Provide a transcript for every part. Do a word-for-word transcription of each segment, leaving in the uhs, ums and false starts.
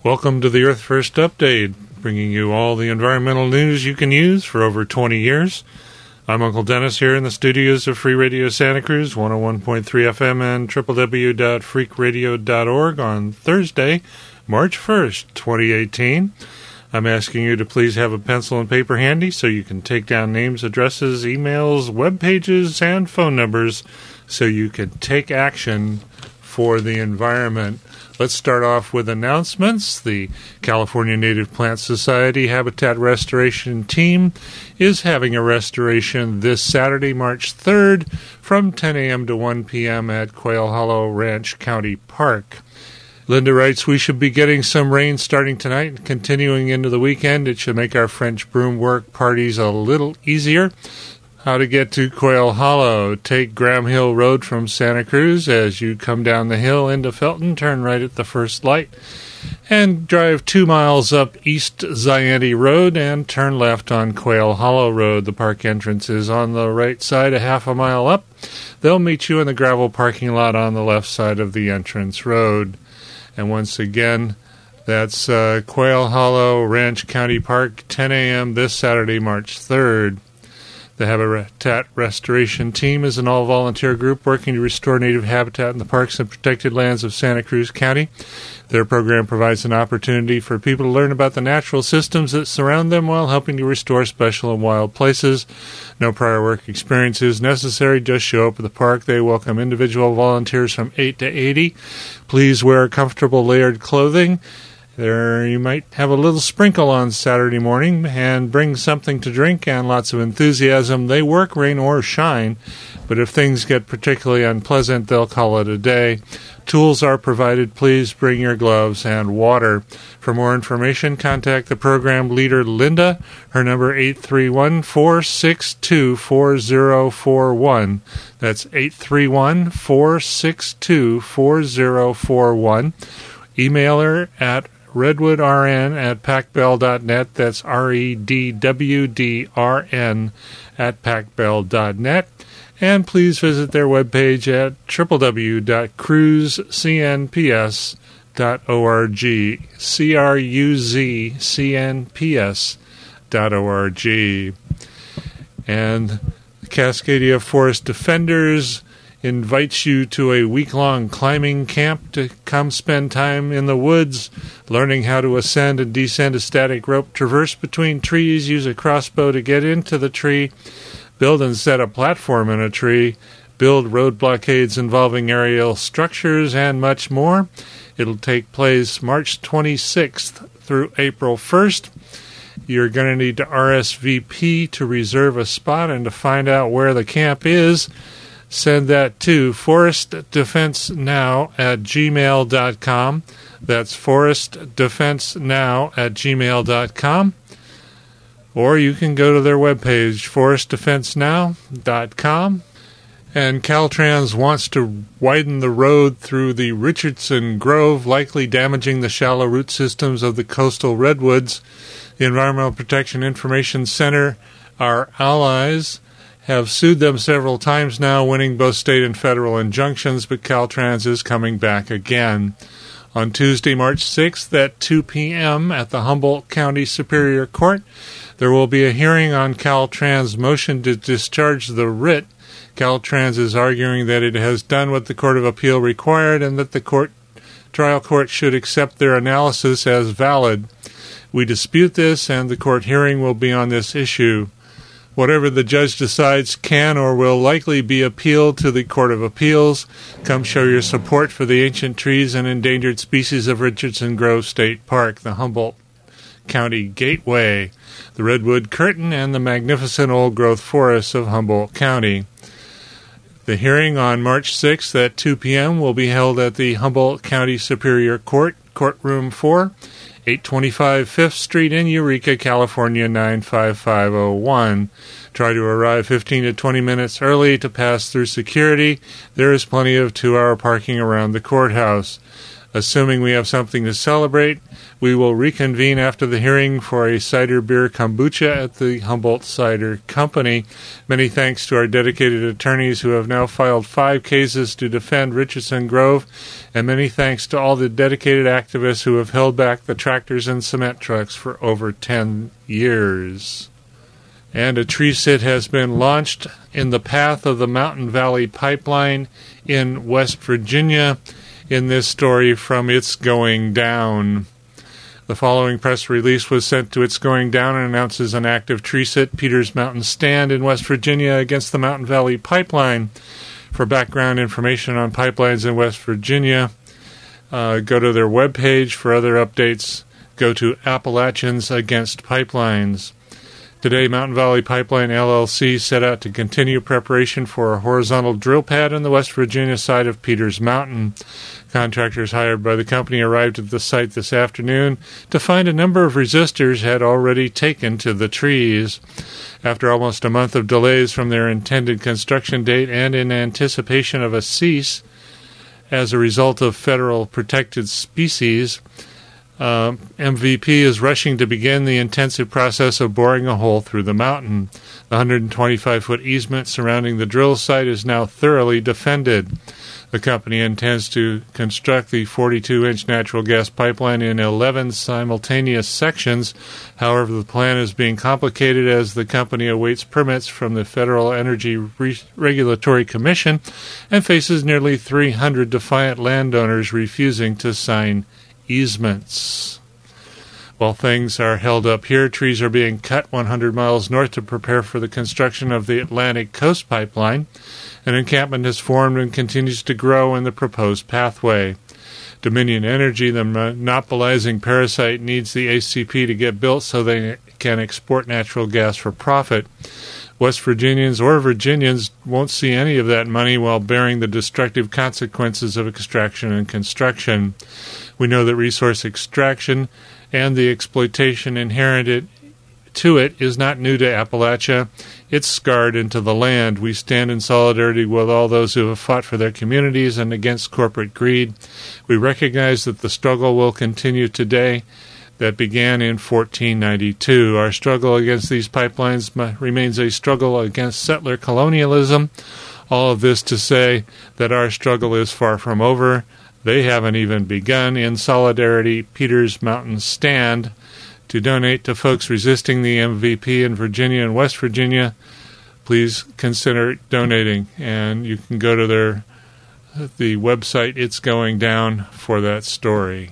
Welcome to the Earth First Update, bringing you all the environmental news you can use for over twenty years. I'm Uncle Dennis here in the studios of Free Radio Santa Cruz, one oh one point three F M and w w w dot freak radio dot org on Thursday, March first, twenty eighteen. I'm asking you to please have a pencil and paper handy so you can take down names, addresses, emails, web pages, and phone numbers so you can take action for the environment. Let's start off with announcements. The California Native Plant Society Habitat Restoration Team is having a restoration this Saturday, March third, from ten a.m. to one p.m. at Quail Hollow Ranch County Park. Linda writes, we should be getting some rain starting tonight and continuing into the weekend. It should make our French broom work parties a little easier. How to get to Quail Hollow. Take Graham Hill Road from Santa Cruz. As you come down the hill into Felton, turn right at the first light and drive two miles up East Zayante Road and turn left on Quail Hollow Road. The park entrance is on the right side, a half a mile up. They'll meet you in the gravel parking lot on the left side of the entrance road. And once again, that's uh, Quail Hollow Ranch County Park, ten a.m. this Saturday, March third. The Habitat Restoration Team is an all-volunteer group working to restore native habitat in the parks and protected lands of Santa Cruz County. Their program provides an opportunity for people to learn about the natural systems that surround them while helping to restore special and wild places. No prior work experience is necessary. Just show up at the park. They welcome individual volunteers from eight to eighty. Please wear comfortable layered clothing. There, you might have a little sprinkle on Saturday morning and bring something to drink and lots of enthusiasm. They work rain or shine, but if things get particularly unpleasant, they'll call it a day. Tools are provided. Please bring your gloves and water. For more information, contact the program leader, Linda. Her number, eight three one, four six two, four zero four one. That's eight three one, four six two, four zero four one. Email her at redwoodrn at packbell dot net. That's R E D W D R N at packbell dot net. And please visit their webpage at w w w dot cruz c n p s dot org. C R U Z C N P S dot org. And the Cascadia Forest Defenders invites you to a week-long climbing camp to come spend time in the woods, learning how to ascend and descend a static rope, traverse between trees, use a crossbow to get into the tree, build and set a platform in a tree, build road blockades involving aerial structures, and much more. It'll take place March twenty-sixth through April first. You're going to need to R S V P to reserve a spot, and to find out where the camp is, send that to forest defense now at gmail dot com. That's forest defense now at gmail dot com. Or you can go to their webpage, forest defense now dot com. And Caltrans wants to widen the road through the Richardson Grove, likely damaging the shallow root systems of the coastal redwoods. The Environmental Protection Information Center, our allies, have sued them several times now, winning both state and federal injunctions, but Caltrans is coming back again. On Tuesday, March sixth at two p.m. at the Humboldt County Superior Court, there will be a hearing on Caltrans' motion to discharge the writ. Caltrans is arguing that it has done what the Court of Appeal required and that the court, trial court should accept their analysis as valid. We dispute this, and the court hearing will be on this issue. Whatever the judge decides can or will likely be appealed to the Court of Appeals. Come show your support for the ancient trees and endangered species of Richardson Grove State Park, the Humboldt County Gateway, the Redwood Curtain, and the magnificent old-growth forests of Humboldt County. The hearing on March sixth at two p.m. will be held at the Humboldt County Superior Court, Courtroom four, eight twenty-five Fifth Street in Eureka, California, nine five five oh one. Try to arrive fifteen to twenty minutes early to pass through security. There is plenty of two-hour parking around the courthouse. Assuming we have something to celebrate, we will reconvene after the hearing for a cider beer kombucha at the Humboldt Cider Company. Many thanks to our dedicated attorneys who have now filed five cases to defend Richardson Grove, and many thanks to all the dedicated activists who have held back the tractors and cement trucks for over ten years. And a tree sit has been launched in the path of the Mountain Valley Pipeline in West Virginia. In this story from It's Going Down. The following press release was sent to It's Going Down and announces an active tree sit, Peters Mountain Stand in West Virginia against the Mountain Valley Pipeline. For background information on pipelines in West Virginia, uh, go to their webpage. For other updates, go to Appalachians Against Pipelines. Today, Mountain Valley Pipeline L L C set out to continue preparation for a horizontal drill pad on the West Virginia side of Peters Mountain. Contractors hired by the company arrived at the site this afternoon to find a number of resistors had already taken to the trees. After almost a month of delays from their intended construction date and in anticipation of a cease as a result of federal protected species, Uh, M V P is rushing to begin the intensive process of boring a hole through the mountain. The one hundred twenty-five foot easement surrounding the drill site is now thoroughly defended. The company intends to construct the forty-two inch natural gas pipeline in eleven simultaneous sections. However, the plan is being complicated as the company awaits permits from the Federal Energy Re- Regulatory Commission and faces nearly three hundred defiant landowners refusing to sign easements. While things are held up here, trees are being cut one hundred miles north to prepare for the construction of the Atlantic Coast Pipeline. An encampment has formed and continues to grow in the proposed pathway. Dominion Energy, the monopolizing parasite, needs the A C P to get built so they can export natural gas for profit. West Virginians or Virginians won't see any of that money while bearing the destructive consequences of extraction and construction. We know that resource extraction and the exploitation inherent to it is not new to Appalachia. It's scarred into the land. We stand in solidarity with all those who have fought for their communities and against corporate greed. We recognize that the struggle will continue today that began in fourteen ninety-two. Our struggle against these pipelines remains a struggle against settler colonialism. All of this to say that our struggle is far from over. They haven't even begun. In solidarity, Peters Mountain Stand. To donate to folks resisting the M V P in Virginia and West Virginia, please consider donating. And you can go to their the website It's Going Down for that story.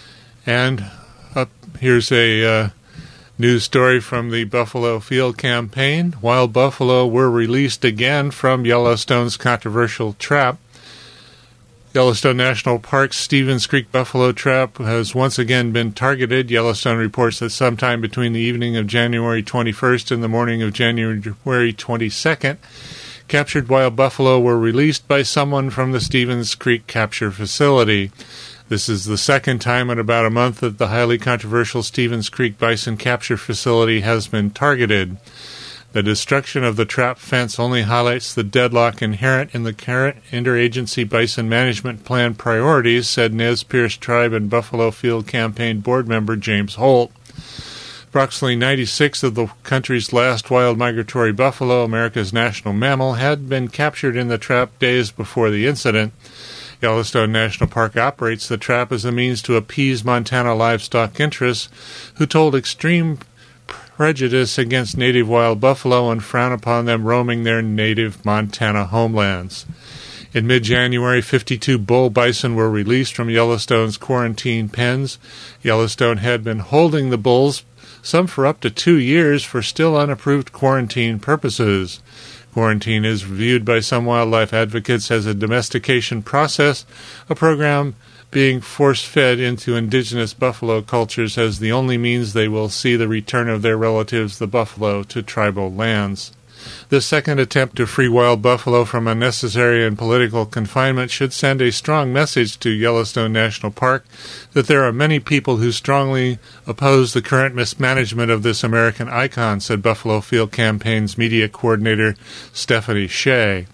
And up here's a uh, news story from the Buffalo Field Campaign. Wild buffalo were released again from Yellowstone's controversial trap. Yellowstone National Park's Stevens Creek Buffalo Trap has once again been targeted. Yellowstone reports that sometime between the evening of January twenty-first and the morning of January twenty-second, captured wild buffalo were released by someone from the Stevens Creek capture facility. This is the second time in about a month that the highly controversial Stevens Creek Bison Capture Facility has been targeted. The destruction of the trap fence only highlights the deadlock inherent in the current interagency bison management plan priorities, said Nez Perce Tribe and Buffalo Field Campaign board member James Holt. Approximately ninety-six of the country's last wild migratory buffalo, America's national mammal, had been captured in the trap days before the incident. Yellowstone National Park operates the trap as a means to appease Montana livestock interests, who told extreme prejudice against native wild buffalo and frown upon them roaming their native Montana homelands. In mid-January, fifty-two bull bison were released from Yellowstone's quarantine pens. Yellowstone had been holding the bulls, some for up to two years, for still unapproved quarantine purposes. Quarantine is viewed by some wildlife advocates as a domestication process, a program being force-fed into indigenous buffalo cultures as the only means they will see the return of their relatives, the buffalo, to tribal lands. This second attempt to free wild buffalo from unnecessary and political confinement should send a strong message to Yellowstone National Park that there are many people who strongly oppose the current mismanagement of this American icon, said Buffalo Field Campaign's media coordinator Stephanie Shea.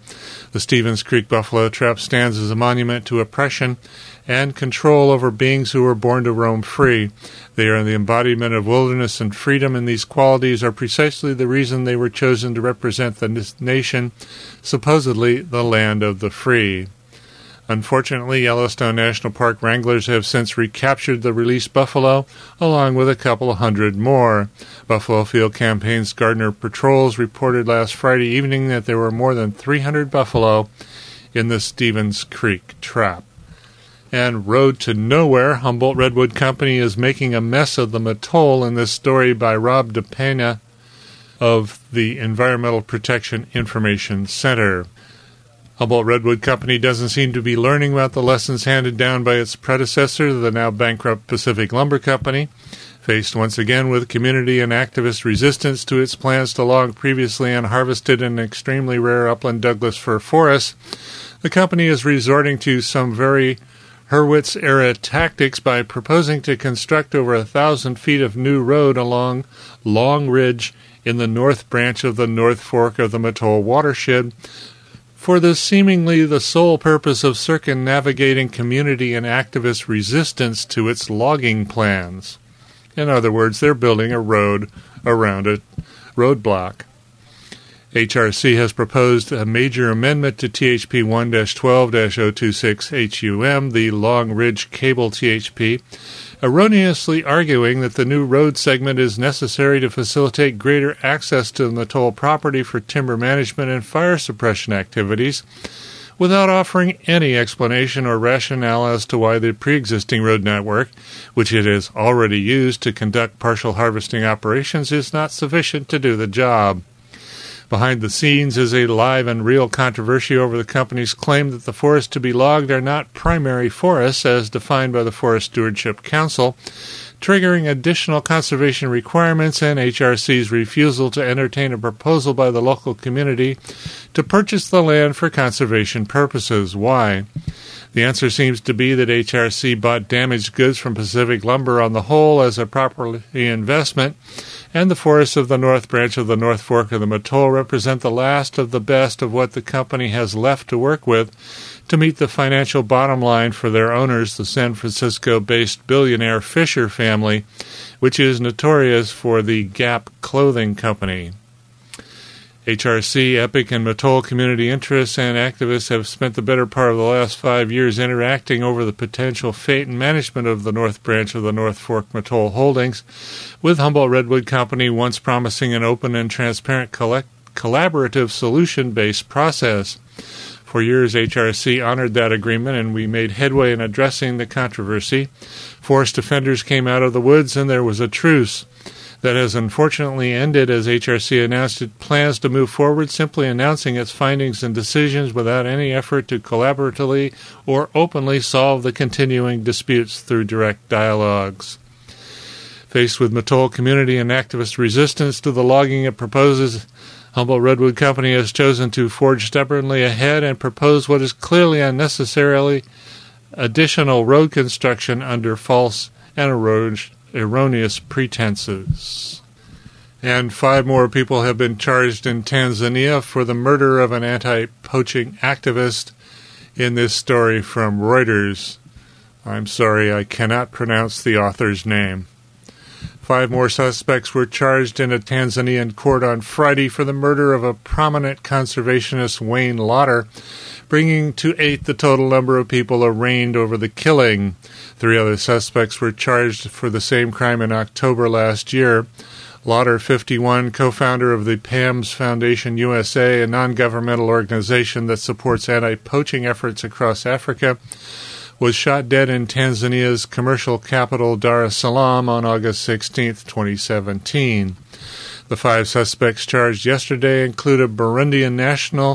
The Stevens Creek buffalo trap stands as a monument to oppression and control over beings who were born to roam free. They are the embodiment of wilderness and freedom, and these qualities are precisely the reason they were chosen to represent the nation, supposedly the land of the free. Unfortunately, Yellowstone National Park wranglers have since recaptured the released buffalo, along with a couple hundred more. Buffalo Field Campaign's Gardner Patrols reported last Friday evening that there were more than three hundred buffalo in the Stevens Creek trap. And Road to Nowhere, Humboldt Redwood Company is making a mess of the Mattole in this story by Rob DePena of the Environmental Protection Information Center. Humboldt Redwood Company doesn't seem to be learning about the lessons handed down by its predecessor, the now bankrupt Pacific Lumber Company. Faced once again with community and activist resistance to its plans to log previously unharvested and extremely rare upland Douglas fir forests, the company is resorting to some very Hurwitz-era tactics by proposing to construct over a thousand feet of new road along Long Ridge in the north branch of the North Fork of the Mattole watershed, for the seemingly the sole purpose of circumnavigating community and activist resistance to its logging plans. In other words, they're building a road around a roadblock. H R C has proposed a major amendment to T H P one dash twelve dash zero two six H U M, the Long Ridge Cable T H P, erroneously arguing that the new road segment is necessary to facilitate greater access to the Mattole property for timber management and fire suppression activities, without offering any explanation or rationale as to why the pre-existing road network, which it has already used to conduct partial harvesting operations, is not sufficient to do the job. Behind the scenes is a live and real controversy over the company's claim that the forests to be logged are not primary forests as defined by the Forest Stewardship Council, triggering additional conservation requirements and H R C's refusal to entertain a proposal by the local community to purchase the land for conservation purposes. Why? The answer seems to be that H R C bought damaged goods from Pacific Lumber on the whole as a property investment, and the forests of the North Branch of the North Fork of the Mattole represent the last of the best of what the company has left to work with to meet the financial bottom line for their owners, the San Francisco-based billionaire Fisher family, which is notorious for the Gap clothing company. H R C, Epic, and Mattole community interests and activists have spent the better part of the last five years interacting over the potential fate and management of the North Branch of the North Fork Mattole holdings, with Humboldt Redwood Company once promising an open and transparent collect- collaborative solution-based process. For years, H R C honored that agreement, and we made headway in addressing the controversy. Forest defenders came out of the woods, and there was a truce. That has unfortunately ended as H R C announced it plans to move forward, simply announcing its findings and decisions without any effort to collaboratively or openly solve the continuing disputes through direct dialogues. Faced with Mattole community and activist resistance to the logging it proposes, Humboldt Redwood Company has chosen to forge stubbornly ahead and propose what is clearly unnecessarily additional road construction under false and erosion. erroneous pretenses. And five more people have been charged in Tanzania for the murder of an anti-poaching activist in this story from Reuters. I'm sorry, I cannot pronounce the author's name. Five more suspects were charged in a Tanzanian court on Friday for the murder of a prominent conservationist, Wayne Lauder, bringing to eight the total number of people arraigned over the killing. Three other suspects were charged for the same crime in October last year. Lauder, fifty-one, co-founder of the P A M S Foundation U S A, a non-governmental organization that supports anti-poaching efforts across Africa, was shot dead in Tanzania's commercial capital Dar es Salaam on August sixteenth, twenty seventeen. The five suspects charged yesterday include a Burundian national,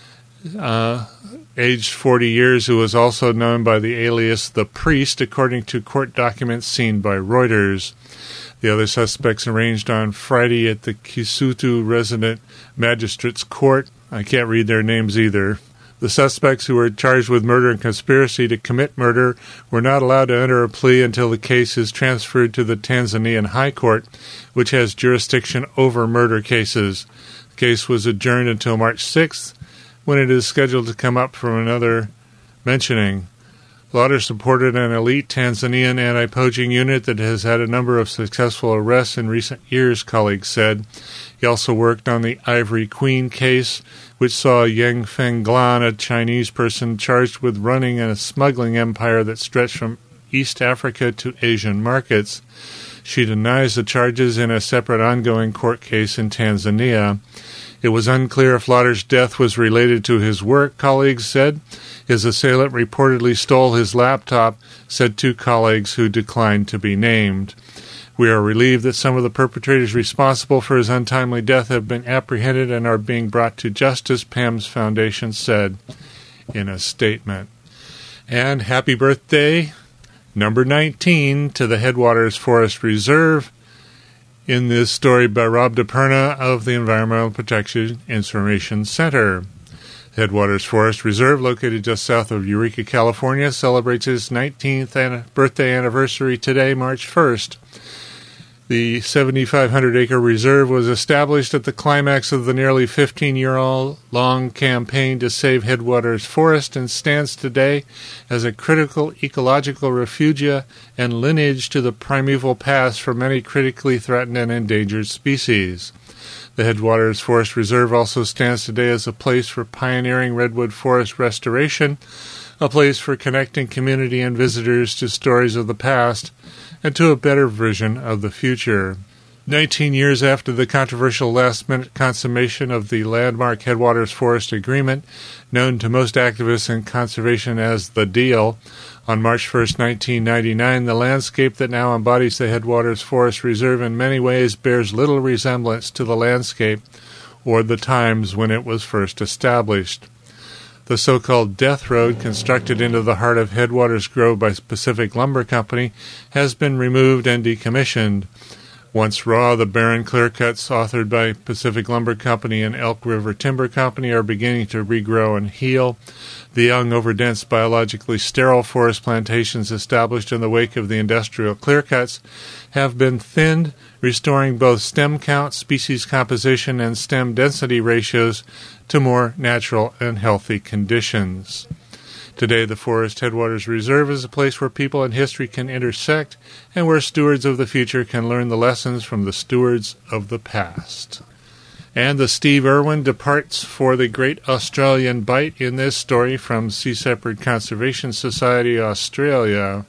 uh, aged forty years, who was also known by the alias The Priest, according to court documents seen by Reuters. The other suspects arraigned on Friday at the Kisutu Resident Magistrates Court. I can't read their names either. The suspects, who were charged with murder and conspiracy to commit murder, were not allowed to enter a plea until the case is transferred to the Tanzanian High Court, which has jurisdiction over murder cases. The case was adjourned until March sixth, when it is scheduled to come up for another mentioning. Lauder supported an elite Tanzanian anti-poaching unit that has had a number of successful arrests in recent years, colleagues said. He also worked on the Ivory Queen case, which saw Yang Fenglan, a Chinese person charged with running a smuggling empire that stretched from East Africa to Asian markets. She denies the charges in a separate ongoing court case in Tanzania. It was unclear if Lauder's death was related to his work, colleagues said. His assailant reportedly stole his laptop, said two colleagues who declined to be named. We are relieved that some of the perpetrators responsible for his untimely death have been apprehended and are being brought to justice, P A M S Foundation said in a statement. And happy birthday, number nineteen, to the Headwaters Forest Reserve, in this story by Rob DePerna of the Environmental Protection Information Center. Headwaters Forest Reserve, located just south of Eureka, California, celebrates its nineteenth birthday anniversary today, March first. The seventy-five hundred acre reserve was established at the climax of the nearly fifteen-year-long campaign to save Headwaters Forest and stands today as a critical ecological refugia and lineage to the primeval past for many critically threatened and endangered species. The Headwaters Forest Reserve also stands today as a place for pioneering redwood forest restoration, a place for connecting community and visitors to stories of the past and to a better vision of the future. Nineteen years after the controversial last-minute consummation of the landmark Headwaters Forest Agreement, known to most activists in conservation as the Deal, on March first, nineteen ninety-nine, the landscape that now embodies the Headwaters Forest Reserve in many ways bears little resemblance to the landscape or the times when it was first established. The so-called Death Road, constructed into the heart of Headwaters Grove by Pacific Lumber Company, has been removed and decommissioned. Once raw, the barren clear-cuts authored by Pacific Lumber Company and Elk River Timber Company are beginning to regrow and heal. The young, overdense, biologically sterile forest plantations established in the wake of the industrial clear-cuts have been thinned, restoring both stem count, species composition, and stem density ratios to more natural and healthy conditions. Today, the Forest Headwaters Reserve is a place where people and history can intersect and where stewards of the future can learn the lessons from the stewards of the past. And the Steve Irwin departs for the Great Australian Bight in this story from Sea Shepherd Conservation Society, Australia.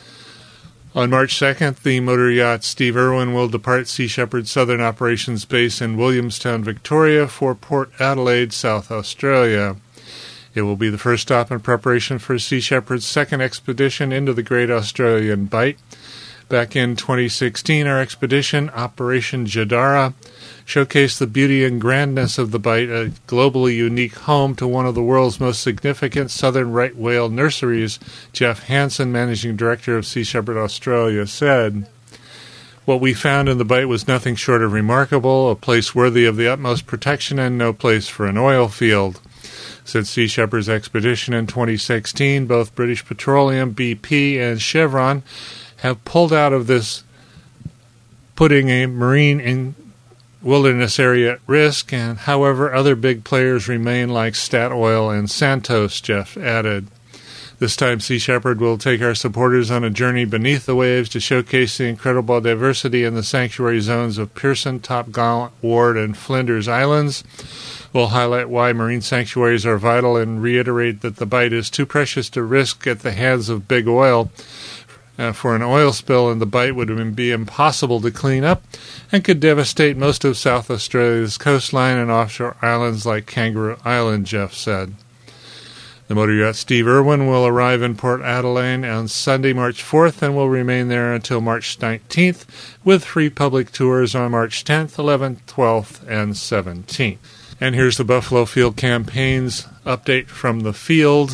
On March second, the motor yacht Steve Irwin will depart Sea Shepherd's Southern Operations Base in Williamstown, Victoria, for Port Adelaide, South Australia. It will be the first stop in preparation for Sea Shepherd's second expedition into the Great Australian Bight. Back in twenty sixteen, our expedition, Operation Jadara, showcased the beauty and grandness of the Bight, a globally unique home to one of the world's most significant southern right whale nurseries, Jeff Hansen, managing director of Sea Shepherd Australia, said. What we found in the Bight was nothing short of remarkable, a place worthy of the utmost protection and no place for an oil field. Since Sea Shepherd's expedition in twenty sixteen, both British Petroleum, B P, and Chevron have pulled out of this, putting a marine and wilderness area at risk, and however, other big players remain like Statoil and Santos, Jeff added. This time, Sea Shepherd will take our supporters on a journey beneath the waves to showcase the incredible diversity in the sanctuary zones of Pearson, Topgallant, Ward, and Flinders Islands. We'll highlight why marine sanctuaries are vital and reiterate that the Bight is too precious to risk at the hands of big oil. Uh, for an oil spill in the Bight would be impossible to clean up and could devastate most of South Australia's coastline and offshore islands like Kangaroo Island, Jeff said. The motor yacht Steve Irwin will arrive in Port Adelaide on Sunday, March fourth, and will remain there until March nineteenth, with free public tours on March tenth, eleventh, twelfth, and seventeenth. And here's the Buffalo Field Campaign's update from the field.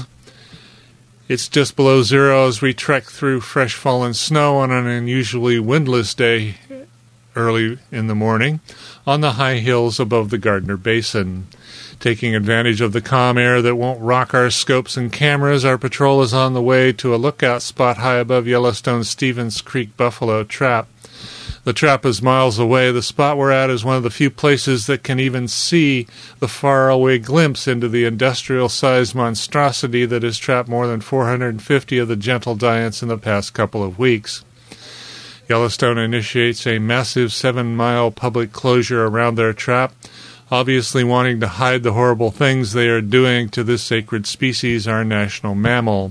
It's just below zero as we trek through fresh fallen snow on an unusually windless day early in the morning on the high hills above the Gardner Basin. Taking advantage of the calm air that won't rock our scopes and cameras, our patrol is on the way to a lookout spot high above Yellowstone's Stevens Creek Buffalo Trap. The trap is miles away. The spot we're at is one of the few places that can even see the faraway glimpse into the industrial-sized monstrosity that has trapped more than four hundred fifty of the gentle giants in the past couple of weeks. Yellowstone initiates a massive seven-mile public closure around their trap, obviously wanting to hide the horrible things they are doing to this sacred species, our national mammal.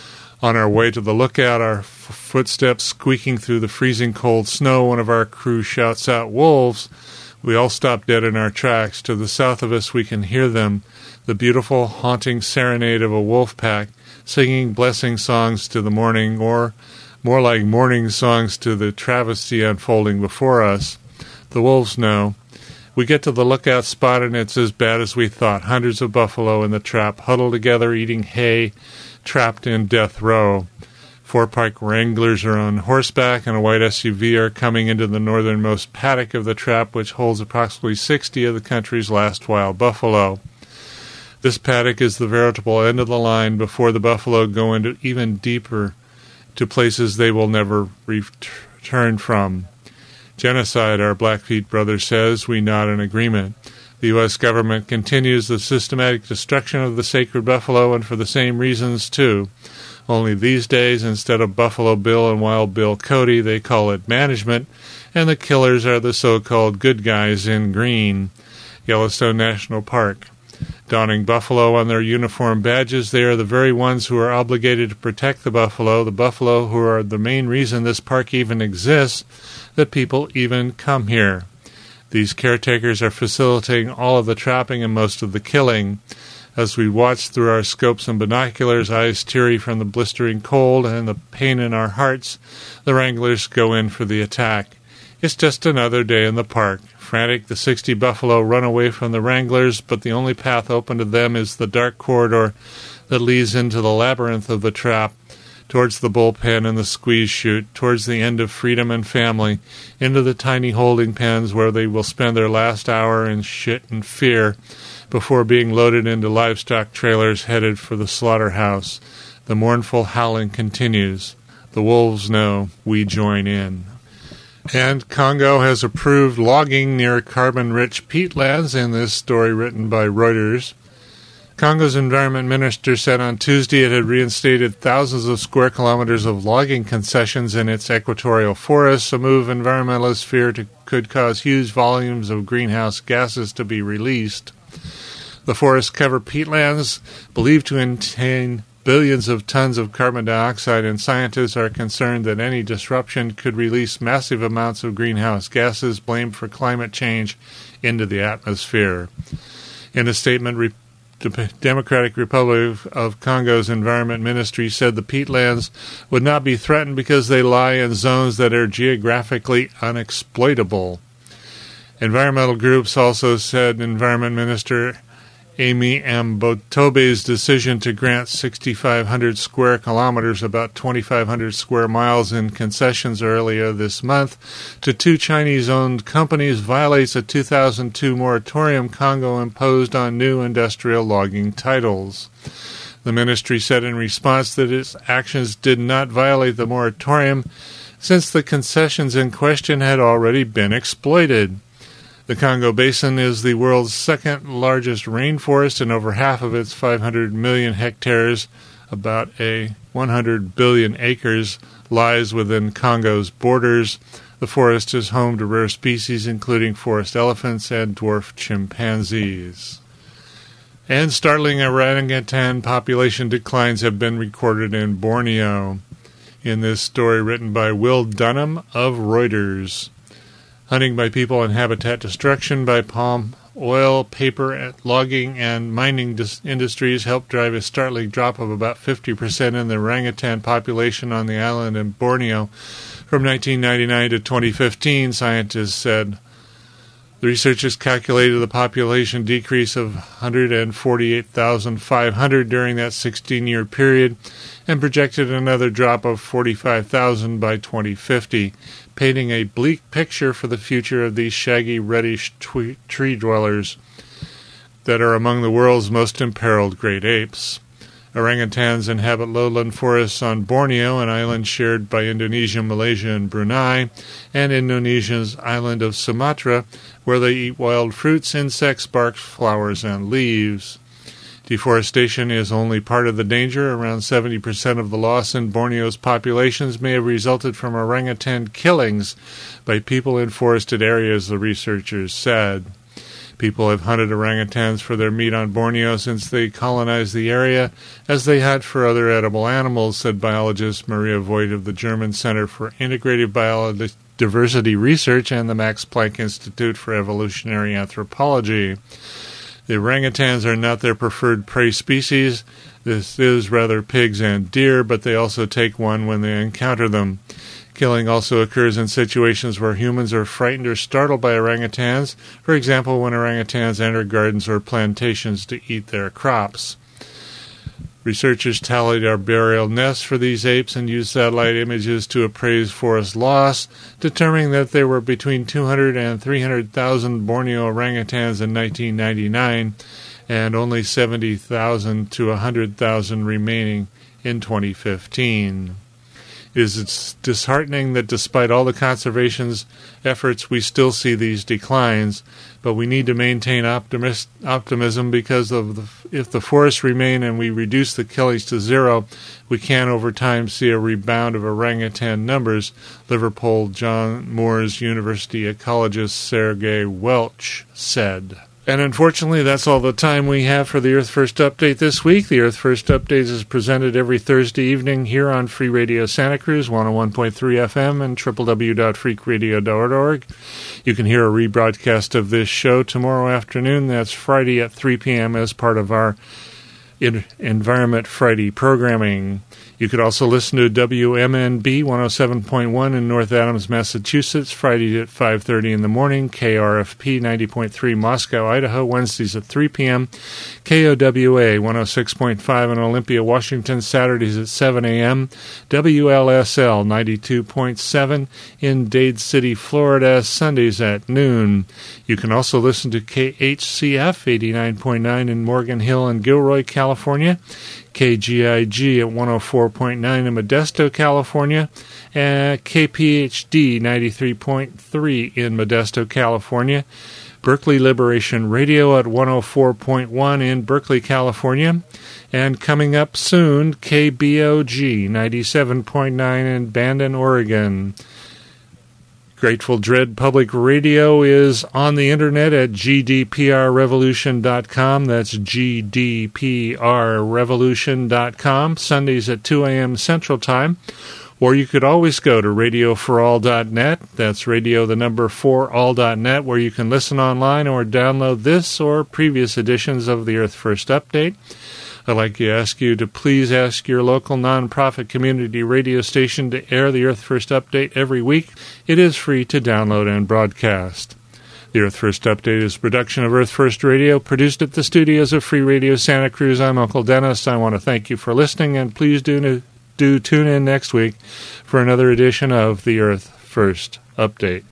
On our way to the lookout, our f- footsteps squeaking through the freezing cold snow, one of our crew shouts out, "Wolves!" We all stop dead in our tracks. To the south of us we can hear them, the beautiful, haunting serenade of a wolf pack, singing blessing songs to the morning, or more like morning songs to the travesty unfolding before us. The wolves know. We get to the lookout spot and it's as bad as we thought. Hundreds of buffalo in the trap, huddled together, eating hay, trapped in death row. Four Pike Wranglers are on horseback and a white S U V are coming into the northernmost paddock of the trap, which holds approximately sixty of the country's last wild buffalo. This paddock is the veritable end of the line before the buffalo go into even deeper to places they will never return from. Genocide, our Blackfeet brother says. We nod in agreement. The U S government continues the systematic destruction of the sacred buffalo, and for the same reasons, too. Only these days, instead of Buffalo Bill and Wild Bill Cody, they call it management, and the killers are the so-called good guys in green. Yellowstone National Park. Donning buffalo on their uniform badges, they are the very ones who are obligated to protect the buffalo, the buffalo who are the main reason this park even exists, that people even come here. These caretakers are facilitating all of the trapping and most of the killing. As we watch through our scopes and binoculars, eyes teary from the blistering cold and the pain in our hearts, the Wranglers go in for the attack. It's just another day in the park. Frantic, the sixty buffalo run away from the Wranglers, but the only path open to them is the dark corridor that leads into the labyrinth of the trap, towards the bullpen and the squeeze chute, towards the end of freedom and family, into the tiny holding pens where they will spend their last hour in shit and fear before being loaded into livestock trailers headed for the slaughterhouse. The mournful howling continues. The wolves know. We join in. And Congo has approved logging near carbon-rich peatlands, in this story written by Reuters. Congo's environment minister said on Tuesday it had reinstated thousands of square kilometers of logging concessions in its equatorial forests, a move environmentalists fear to, could cause huge volumes of greenhouse gases to be released. The forests cover peatlands believed to contain billions of tons of carbon dioxide, and scientists are concerned that any disruption could release massive amounts of greenhouse gases blamed for climate change into the atmosphere. In a statement, the Democratic Republic of Congo's Environment Ministry said the peatlands would not be threatened because they lie in zones that are geographically unexploitable. Environmental groups also said Environment Minister Amy Ambotobe's decision to grant six thousand five hundred square kilometers, about two thousand five hundred square miles, in concessions earlier this month to two Chinese-owned companies violates a two thousand two moratorium Congo imposed on new industrial logging titles. The ministry said in response that its actions did not violate the moratorium since the concessions in question had already been exploited. The Congo Basin is the world's second largest rainforest, and over half of its five hundred million hectares, about a one hundred billion acres, lies within Congo's borders. The forest is home to rare species including forest elephants and dwarf chimpanzees. And startling orangutan population declines have been recorded in Borneo. In this story written by Will Dunham of Reuters. Hunting by people and habitat destruction by palm oil, paper, logging, and mining dis- industries helped drive a startling drop of about fifty percent in the orangutan population on the island in Borneo from nineteen ninety-nine to twenty fifteen, scientists said. The researchers calculated the population decrease of one hundred forty-eight thousand five hundred during that sixteen-year period and projected another drop of forty-five thousand by twenty fifty, painting a bleak picture for the future of these shaggy, reddish tw- tree dwellers that are among the world's most imperiled great apes. Orangutans inhabit lowland forests on Borneo, an island shared by Indonesia, Malaysia, and Brunei, and Indonesia's island of Sumatra, where they eat wild fruits, insects, barks, flowers, and leaves. Deforestation is only part of the danger. Around seventy percent of the loss in Borneo's populations may have resulted from orangutan killings by people in forested areas, the researchers said. People have hunted orangutans for their meat on Borneo since they colonized the area, as they hunt for other edible animals, said biologist Maria Voigt of the German Center for Integrative Biodiversity Research and the Max Planck Institute for Evolutionary Anthropology. The orangutans are not their preferred prey species. This is rather pigs and deer, but they also take one when they encounter them. Killing also occurs in situations where humans are frightened or startled by orangutans, for example, when orangutans enter gardens or plantations to eat their crops. Researchers tallied arboreal nests for these apes and used satellite images to appraise forest loss, determining that there were between two hundred and three hundred thousand Borneo orangutans in nineteen ninety-nine and only seventy thousand to one hundred thousand remaining in twenty fifteen. It is disheartening that despite all the conservation's efforts, we still see these declines, but we need to maintain optimist, optimism because of the, if the forests remain and we reduce the killings to zero, we can over time see a rebound of orangutan numbers, Liverpool John Moores University ecologist Sergei Welch said. And unfortunately, that's all the time we have for the Earth First Update this week. The Earth First Update is presented every Thursday evening here on Free Radio Santa Cruz, one oh one point three F M, and w w w dot freak radio dot org. You can hear a rebroadcast of this show tomorrow afternoon. That's Friday at three p.m. as part of our Environment Friday programming. You could also listen to W M N B one oh seven point one in North Adams, Massachusetts, Friday at five thirty in the morning, K R F P ninety point three Moscow, Idaho, Wednesdays at three p.m., K O W A one oh six point five in Olympia, Washington, Saturdays at seven a.m., W L S L ninety-two point seven in Dade City, Florida, Sundays at noon. You can also listen to K H C F eighty-nine point nine in Morgan Hill and Gilroy, California, K G I G at one oh four point nine in Modesto, California, and K P H D ninety-three point three in Modesto, California, Berkeley Liberation Radio at one oh four point one in Berkeley, California, and coming up soon, K B O G ninety-seven point nine in Bandon, Oregon. Grateful Dread Public Radio is on the internet at G D P R revolution dot com. That's G D P R revolution dot com, Sundays at two a.m. Central Time. Or you could always go to radio for all dot net. That's radio the number four all dot net, where you can listen online or download this or previous editions of the Earth First Update. I'd like to ask you to please ask your local nonprofit community radio station to air the Earth First Update every week. It is free to download and broadcast. The Earth First Update is a production of Earth First Radio, produced at the studios of Free Radio Santa Cruz. I'm Uncle Dennis. I want to thank you for listening, and please do, do tune in next week for another edition of the Earth First Update.